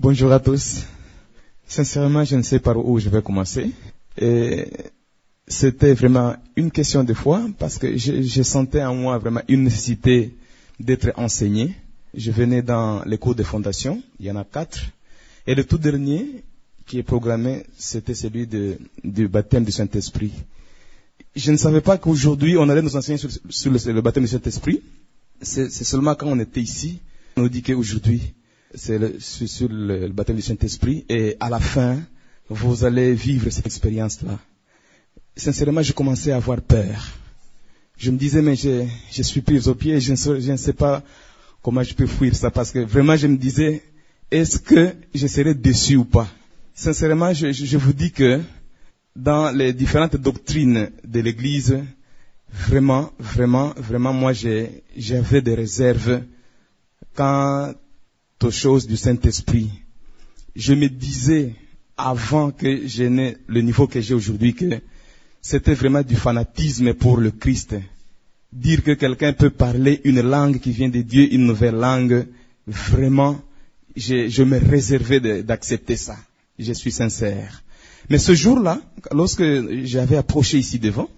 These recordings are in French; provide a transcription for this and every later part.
Bonjour à tous. Sincèrement, je ne sais par où je vais commencer. Et c'était vraiment une question de foi parce que je sentais en moi vraiment une nécessité d'être enseigné. Je venais dans les cours de fondation, il y en a 4. Et le tout dernier qui est programmé, c'était celui du baptême du Saint-Esprit. Je ne savais pas qu'aujourd'hui, on allait nous enseigner sur le baptême du Saint-Esprit. C'est seulement quand on était ici, on nous dit qu'aujourd'hui, c'est sur le baptême du Saint-Esprit. Et à la fin, vous allez vivre cette expérience-là. Sincèrement, je commençais à avoir peur. Je me disais, mais je suis pris aux pieds, je ne sais pas comment je peux fuir ça. Parce que vraiment, je me disais, est-ce que je serai déçu ou pas? Sincèrement, je vous dis que dans les différentes doctrines de l'Église, vraiment, moi, j'avais des réserves quant aux choses du Saint-Esprit. Je me disais, avant que je n'ai le niveau que j'ai aujourd'hui, que c'était vraiment du fanatisme pour le Christ. Dire que quelqu'un peut parler une langue qui vient de Dieu, une nouvelle langue, vraiment, je me réservais d'accepter ça. Je suis sincère. Mais ce jour-là, lorsque j'avais approché ici devant,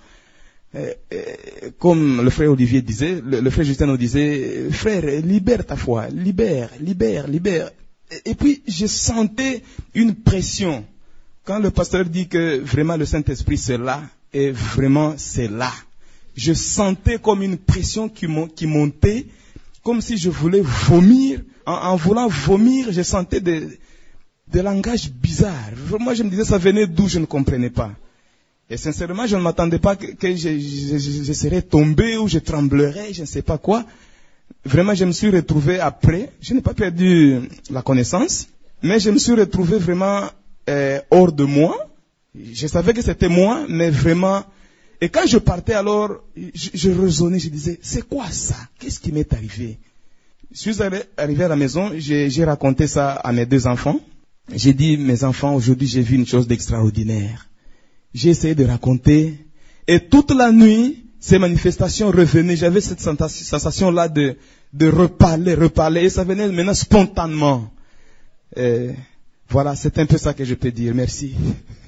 comme le frère Olivier disait, le frère Justin nous disait, frère, libère ta foi, libère. Et puis, je sentais une pression. Quand le pasteur dit que vraiment le Saint-Esprit c'est là, et vraiment c'est là. Je sentais comme une pression qui montait, comme si je voulais vomir. En voulant vomir, je sentais des langages bizarres. Moi, je me disais, ça venait d'où, je ne comprenais pas. Et sincèrement, je ne m'attendais pas que je serais tombé ou je tremblerais, je ne sais pas quoi. Vraiment, je me suis retrouvé après. Je n'ai pas perdu la connaissance, mais je me suis retrouvé vraiment hors de moi. Je savais que c'était moi, mais vraiment. Et quand je partais alors, je raisonnais, je disais, c'est quoi ça? Qu'est-ce qui m'est arrivé? Je suis arrivé à la maison, j'ai raconté ça à mes 2 enfants. J'ai dit, mes enfants, aujourd'hui j'ai vu une chose d'extraordinaire. J'ai essayé de raconter, et toute la nuit, ces manifestations revenaient. J'avais cette sensation-là de reparler, et ça venait maintenant spontanément. Voilà, c'est un peu ça que je peux dire. Merci.